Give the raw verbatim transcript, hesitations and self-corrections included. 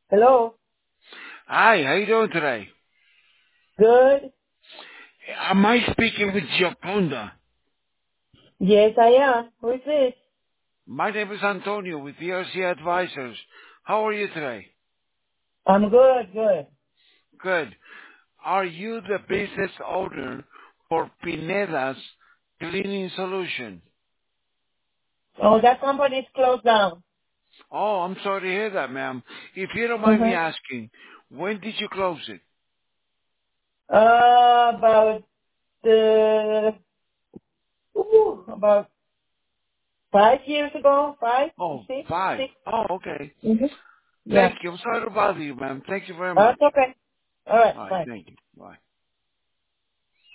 Hello. Hi, how you doing today? Good. Am I speaking with Gioconda? Yes, I am. Who is this? My name is Antonio with E R C Advisors. How are you today? I'm good. Good. Good. Are you the business owner for Pineda's Cleaning Solution? Oh, that company's closed down. Oh, I'm sorry to hear that, ma'am. If you don't mind me Mm-hmm. asking, when did you close it? Uh, about uh, ooh, about five years ago. Five, Oh, six, five. six. Oh, okay. Mm-hmm. Yeah. Thank you. I'm sorry to bother you, ma'am. Thank you very That's much. okay. All right. All right, Bye. thank you. Bye.